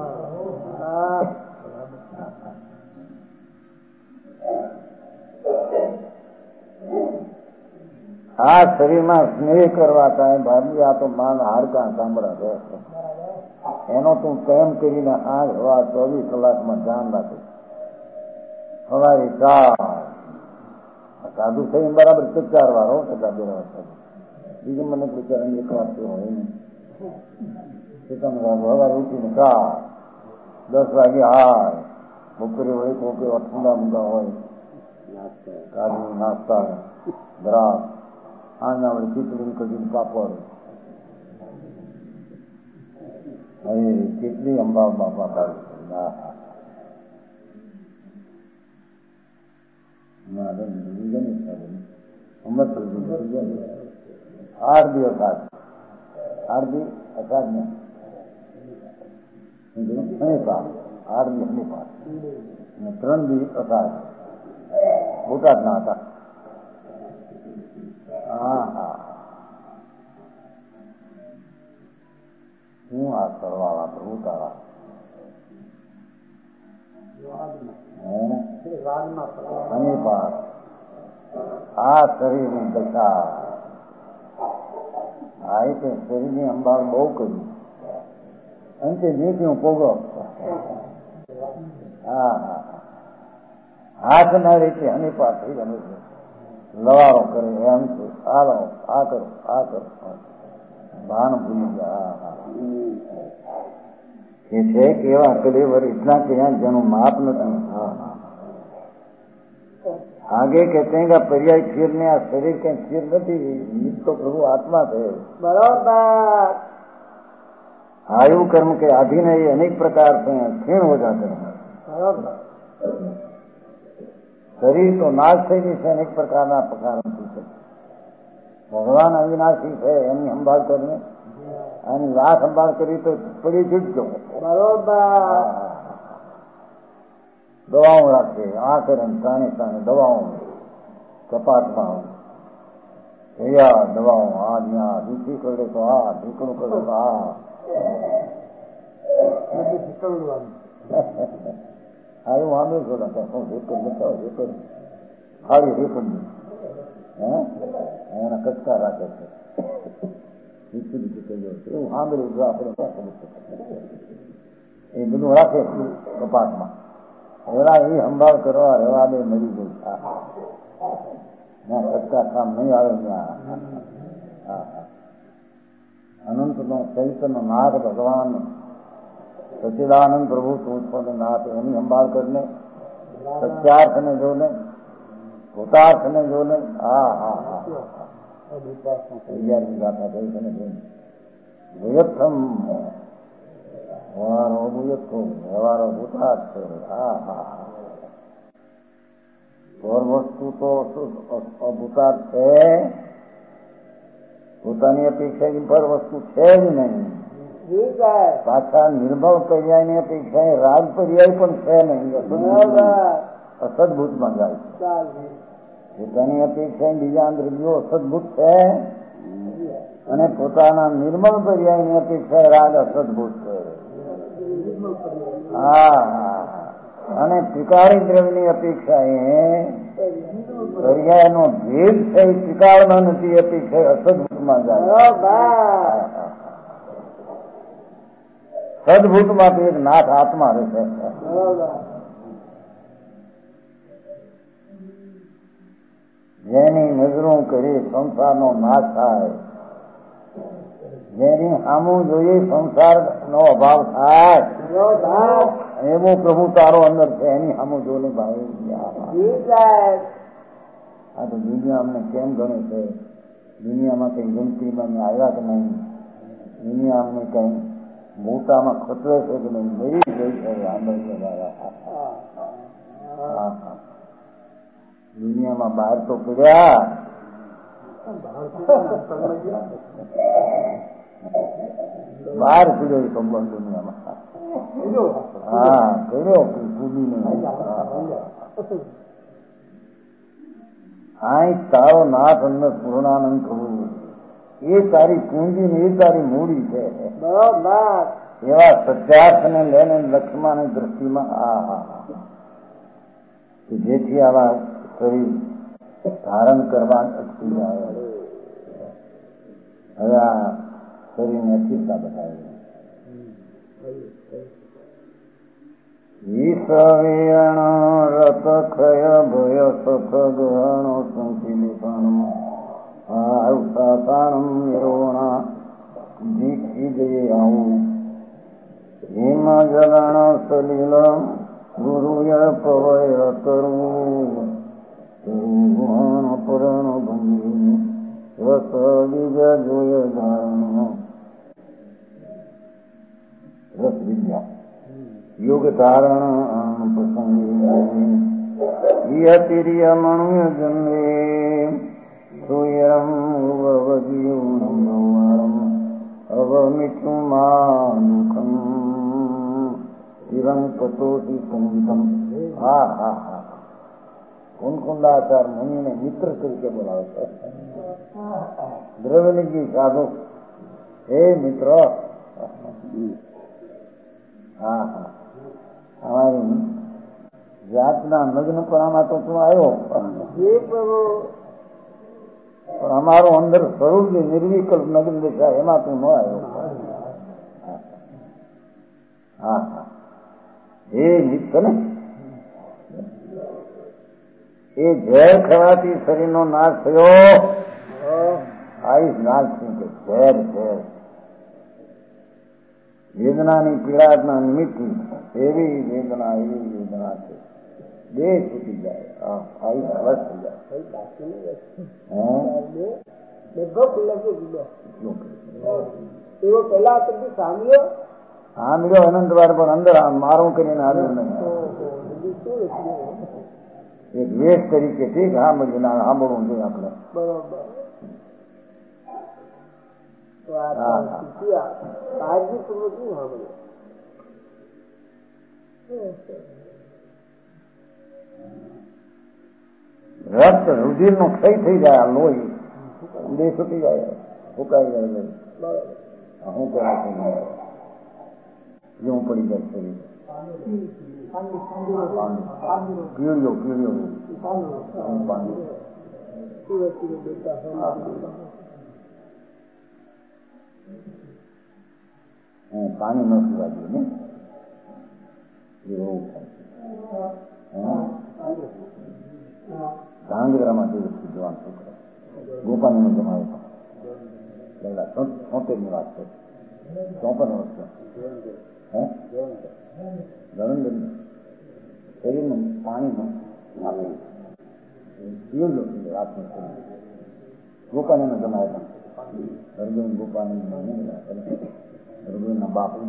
આ શરીરમાં સ્નેહ કરવા કાંઈ ભાભી આ તો માન હાડકા સાંભળા છે, એનો તું કેમ કરીને આ હવા 24 કલાકમાં ધ્યાન રાખે. સવારે 4 સાધુ થઈ બરાબર 4 વાર હો ટકા 2 વાર સાધુ. બીજું મને વિચાર એક વાર તો હોય નહીં. સવારે ઉઠીને 10 વાગે હાય, બપોરે હોય કોકે ઠંડા મૂંગા હોય, કાજુ નાસ્તા દ્રાક્ષ, આના વડે ખીચડી કઢીને પાપડ. હવે કેટલી અંબા બાપા કાઢી. આરતી અષાઢ, આરતી અષાઢ ને શનિપાળ, આરતી શનિપાળ, 3 દિવસ અષાઢ બોટાદના હતા. હા હા શું આ કરવાળા પ્રભુ તારા શનિપાળ. આ શરીરની દશા. આ રીતે શરીરની અંબાળ બહુ કરી, અંતે જેથી હું પોગો. હા હા હાથ ના રીતે હનીપાર થઈ ગયો છે. લવારો કરે એમ છે, આ કરો આ કરો, ભાન ભૂલી ગયા. હા એ છે કે એવા કલેવર ઇતના કર્યા જેનું માપ નથી. હા હા आगे कहते हैं कि पर्याय क्षीर ने आ शरीर के क्षीर नहीं, ये तो प्रभु आत्मा है. बराबर. आयु कर्म के अधीन है, ये अनेक प्रकार से क्षीण हो जाते हैं. बराबर. शरीर तो नाश થઈ જશે, અનેક પ્રકારના પ્રકારોથી. ભગવાન અવિનાશી છે, એની સંભાળ કરીને એની વાત સંભાળ કરી તો પડી છૂટજો. બરોબર. દવાઓ રાખે, આ કરે તાણે તાણે દવાઓ કપાટમાં દવાઓ, આ ત્યાં દૂધી કરે તો આ ઢીકણું કરે તો આ આવું આમે જોડા શું રેકડ બતાવો, રેકડ ખાલી રેકડ એના કચકા રાખે છે. એવું સાંભળ્યું જો આપણે એ બધું રાખે કપાટમાં. એવા એ સંભાળ કરવા રહેવા દે, મરી ગઈ. કચકા કામ નહીં આવે ત્યાં. અનંત નો ચૈતન્ય નાથ ભગવાન સચિદાનંદ પ્રભુ તું નાથ, એની સંભાળ કરીને સત્યાર્થ ને જોને, ભૂતાર્થ ને જોને. હા હા હા તૈયારી ગાતા થઈ તને જોઈને ભૂયથમ વ્યવહારો ભૂયથો વ્યવહારો ભૂતાર્થ. હા હા ઓર વસ્તુ તો ભૂતાર્થ છે, પોતાની અપેક્ષા પર વસ્તુ છે જ નહીં. પાછા નિર્ભવ પર્યાયની અપેક્ષા રાજ પર્યાય પણ છે નહીં, અસદભૂતમાં જાય છે. પોતાની અપેક્ષા બીજા દ્રવ્યો અસદભૂત છે, અને પોતાના નિર્મળ પર્યાયની અપેક્ષા રાગ અસદભૂત કરે. હા, અને ત્રિકાળી દ્રવ્યની અપેક્ષા એ પર્યાયનો ભેદ છે, ત્રિકાળમાં નથી અપેક્ષા અસદભૂતમાં જાય. સદભૂતમાં તો એક નાથ આત્મા રહેશે. જેની નજરો કરી સંસારનો નાશ થાય, જેની સામું જોઈએ સંસારનો અભાવ થાય, એવો પ્રભુ તારો અંદર છે. એની સામું જોને ભાઈ આ તો દુનિયા અમને કેમ ગણે છે? દુનિયામાં કઈ ગણતરીમાં આવ્યા કે નહીં? દુનિયા અમને કઈ મોટામાં ખતરે છે કે નહીં? મરી ગઈ છે. દુનિયામાં બહાર તો પડ્યા, બહાર પડ્યો સંબંધ દુનિયામાં. હા, પડ્યો કૂદીને. આ તારો નાથ અંદર પૂર્ણાનંદ કરવું, એ તારી કુંજી ને એ તારી મૂડી છે. એવા સત્યાર્થને લઈને લક્ષ્મણની દ્રષ્ટિમાં જેથી આવા શરીર ધારણ કરવા અટકી જાય. હવે આ શરીરને અસ્થિરતા બતાવી. ઈશ્વરીણ રત ખય ભય સખ ગહણ સંકિલિપણ આવતાણમ નિરોણા દીક્ષી જય આવું હિમ જલણ સલીલ ગુરુય પવય તરું તરુણ પરણ ભંગી રસ વિજય જોય ધારણ. રસ વિદ્યા યોગ ધારણ પ્રસંગી મણુય જન્મે સુયરમ વજીવમ અવમિતું માનુખમ તિરંગ પતોષી સંગીતમ. હા હા હા, કુંકુંદાચાર મુનિને મિત્ર તરીકે બોલાવે છે. દ્રવ્યનિજી સાધુ, હે મિત્ર. હા હા, અમારી જાતના લગ્ન પર આમાં તો તું આવ્યો, પણ અમારું અંદર સ્વરૂપ જે નિર્વિકલ્પ નગ્ન દેખાય એમાં તું ન આવ્યો. હા હા, એ મિત્ર ને એ ઝેર ખાવાથી શરીરનો નાશ થયો. આયુષ નાશ થયું કે ઝેર ઝેર વેદનાની પીડાના નિમિત્તથી એવી વેદના છે. દેહ છૂટી જાય, આયુષ અલગ થઈ જાય. એવો પેલા સાંભળ્યો અનંત વાર, પણ અંદર મારું કરીને આવ્યું નહીં. એક વેશ તરીકે ઠીક સાંભળ્યું, સાંભળવું જોઈએ આપણે. રક્ત રુધિર નો ક્ષય થઈ જાય, લોહી દેહ છૂટી જાય, ફૂકાઈ જાય. શું કરે છે? જેવું પડી જાય શરીર. કીડીઓ પાણી ન પીવા જોઈએ ને, એ રોગ થાય. ધાંગધ્રામાં જેવું જવાન છોકરા ગોપાની નો જમાવે પહેલા 76 ની વાત છે, 54 વર્ષ શરીરનું પાણીનું આપે પીવું રાતનું શરીર ગોપાની નો જમાવે. હરગોવિંદ ગોપાની હરગોવિંદના બાપ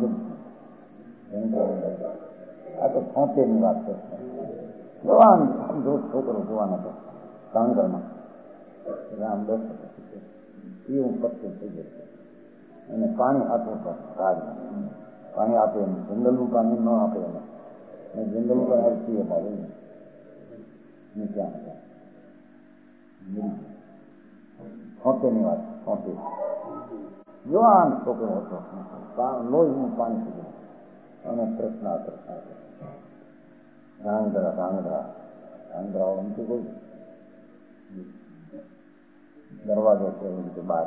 આ તો 76 ની વાત છે. જવાન છોકરો જવાન હતો ધાંગધ્રામાં. રામ 10 પીવું પત્તું થઈ જશે અને પાણી આપવું પડે. પાણી આપે એમ જંગલનું પાણી ન આપે એને જંગલનું પાણી પીએ પાડે ક્યાં 76 ની વાત. જુવાન છોકરો હતો, લોહીનું પાણી પીધું અને તૃષ્ણા રાંગડા એમથી કોઈ દરવાજો છે એવી રીતે બહાર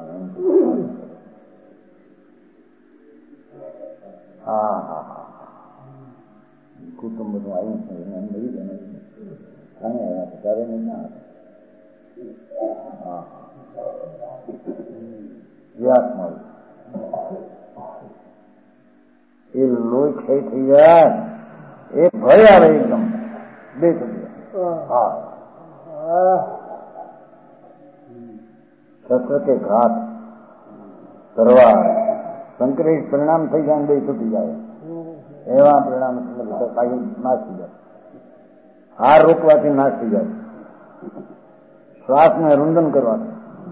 હા હા હા કુટુંબ બધું આવ્યું છે એને મળી ગયા આવ્યા ત્યારે નહીં ના હા વ્યાસ મળ્યું એ લોહી ક્ષય થઈ જાય એ ભય આવે એકદમ બે થઈ હા શસ્ત્ર કે ઘાત તરવાર સંક્રમિત પરિણામ થઈ જાય બે છૂટી જાય એવા પરિણામ નાશ થઈ જાય. હાર રોકવાથી નાશ થઈ જાય. શ્વાસને રૂંધન કરવાથી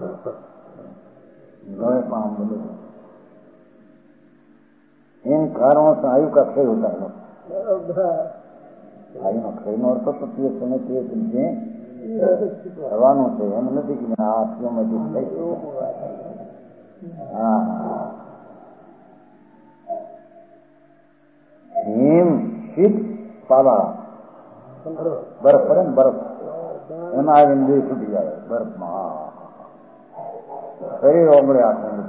गए पाम बोले इन कारणों से आयु का क्षय होता है. आयु નો ક્ષયનો અર્થ તો તે સમય તે સમજે થવાનો છે એમ નથી કે આ આત્મામાંથી થઈ હા હિમ શીત પાલા બરફ પડે ને બરફ એમાં આવીને બે છૂટી જાય બરફમાં શરીર ઓગળે આખું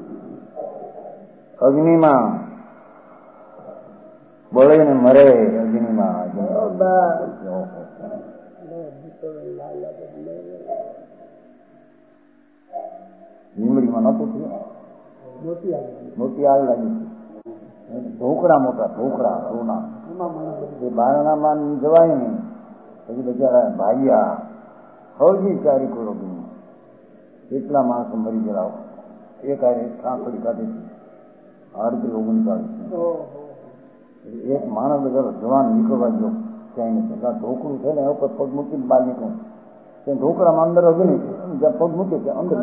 અગ્નિમાં બળીને મરે અગ્નિમાં લીમડીમાં નતું થયું મોટી આગ લાગી ઢોકળા મોટા ઢોકળા સોના એ બારણામાં જવાય ને પછી બિચારા ભાગ્યા હળવી ચારી કરો એટલા માણસો મરી ગયા. એક ખાંખડી કાઢી 38-39 એક માણસ બધા જવાન નીકળવા ગયો ક્યાંય ઢોકળું છે ને એ ઉપર પગ મૂકીને બહાર નીકળું ત્યાં ઢોકળામાં અંદર અગ્નિ જ્યાં પગ મૂકે ત્યાં અંદર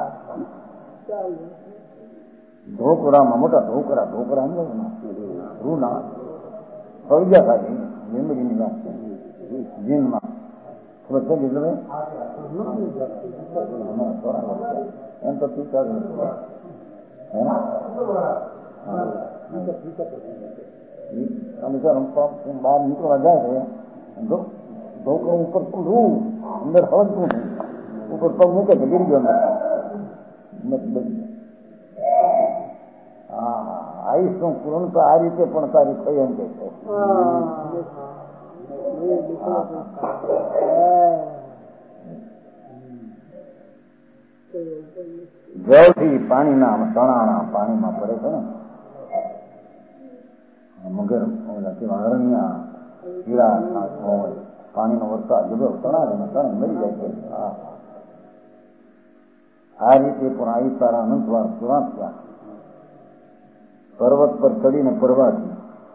ઢોકળામાં મોટા ઢોકળા અંદર રૂ ના થઈ ગયા ખાલી લીમડીની વાત જીનમાં ખબર છે એટલે એમ તો ટીકા બહાર નીકળવા જાય છે ઢોકળો ઉપર રૂ અંદર હળતું ઉપર પગ મૂકે છે ગીરી ગયો હા આયુષ નું પૂર્ણ તો આ રીતે પણ તારી થઈ એમ કે છે. જળથી પાણીના તણાણા પાણીમાં પડે છે ને મગર હરણ્યા કીડા પાણીનો વરસાદ જબર તણાવે તણે મરી જાય છે. આ રીતે પણ આયુ તારા અનંતવાર પુરાણ થયા. પર્વત પર ચડીને પડવાથી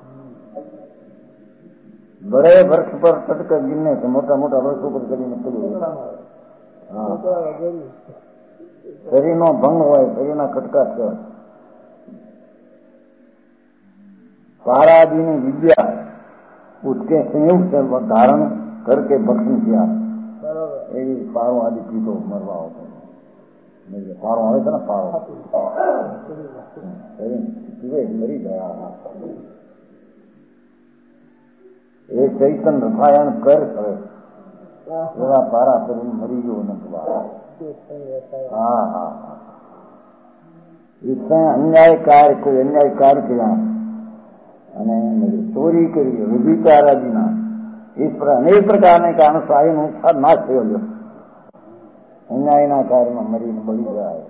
બડે વૃક્ષ પર ચડકર ગિરને છે મોટા મોટા વૃક્ષો પર ચડીને પડ્યું. શરીરનો ભંગ હોય શરીરના ખટકા છે. पारादीनी विद्या उसके संयुक्त से धारण करके भक्षण किया. एवी पारो आदि पीतो मरवा होतो पारो આવે છે ને પારો મરી ગયા. એ ચૈતન રસાયણ કર કરે એવા પારા કરીને મરી ગયો નથી. હા હા इसमें अन्याय कार्य कोई अन्याय कार्य किया અને ચોરી કરી વિભિચાર આદિના इस पर अनेक प्रकार कारण स्वायं नाश થયો છે. અન્યાયના કાર્યમાં મરીને બળી જાય,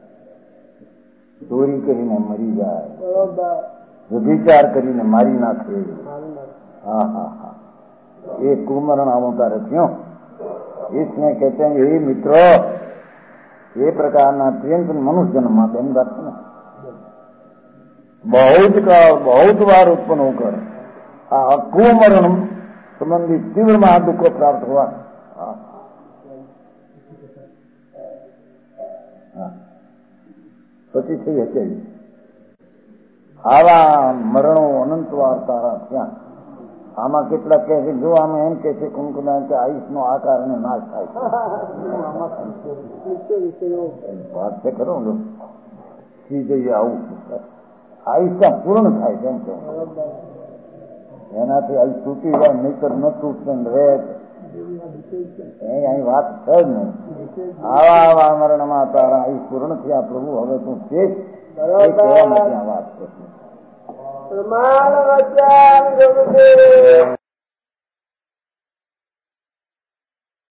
ચોરી કરીને મરી જાય, વિભિચાર કરીને મારી નાખે. હા હા હા ये कुमरण अवतार क्यों इसमें कहते हैं ये मित्रों ये प्रकारना अत्यंत मनुष्य जन्म बेन बात है ना बहुत बार उत्पन्न होकर कुमरण संबंधी तीव्र महादुख को प्राप्त हुआ. પછી થઈ હશે આવા મરણો અનંત વાર તારા ત્યાં આમાં કેટલાક કહે છે જો આમાં એમ કે છે કુંકુના કે આયુષ નો આકાર અને નાશ થાય છે વાત છે ખરો જઈએ આવું આયુષ્ય પૂર્ણ થાય તેમ કે એનાથી આયુષ તૂટી જાય નહીતર ન તૂટશે રહે અહીં વાત છે જ નહીં. આવા આવા મરણમાં તારા આયુષ પૂર્ણ થયા પ્રભુ હવે તું છે કહેવા નથી આ વાત છે.